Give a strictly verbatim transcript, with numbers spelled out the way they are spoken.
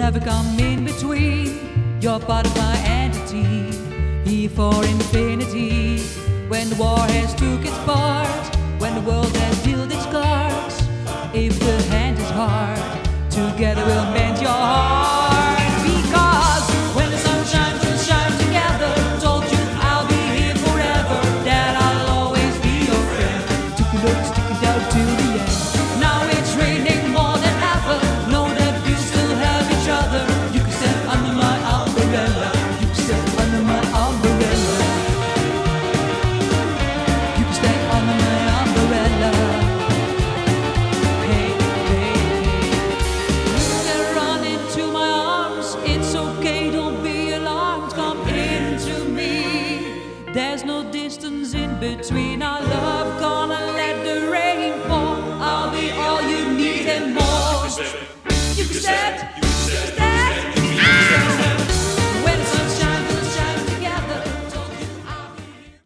never come in between. You're part of my entity, here for infinity. When the war has took its part, when the world has dealt its cards, if the hand is hard, together we'll mend your heart. Because when the sun shines, we'll shine together. Told you I'll be here forever, that I'll always be your friend. Took a look, stick it out till the end. Now it's raining more than ever. Know that we still have each other. You can stand under my umbrella. You can stand under my umbrella. You can stand under my umbrella. Hey, hey, hey. You can run into my arms. It's okay, don't be alarmed. Come into me. There's no distance in between our love. Gonna let the rain fall. I'll be all you need and more. You can stand.